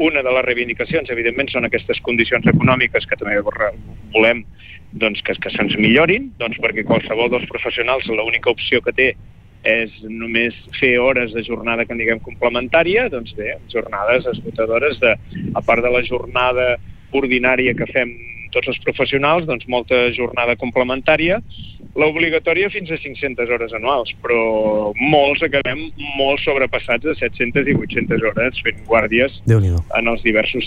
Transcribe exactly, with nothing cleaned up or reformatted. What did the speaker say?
una de les reivindicacions, evidentment, són aquestes condicions econòmiques que també volem doncs, que, que se'ns millorin, doncs, perquè qualsevol dels professionals l'única opció que té és només fer hores de jornada que en diguem complementària, doncs bé, jornades esgotadores, de, a part de la jornada ordinària que fem tots els professionals, doncs molta jornada complementària, l'obligatòria fins a cinc-centes hores anuals, però molts acabem molt sobrepassats de set-centes i vuit-centes hores fent guàrdies en els diversos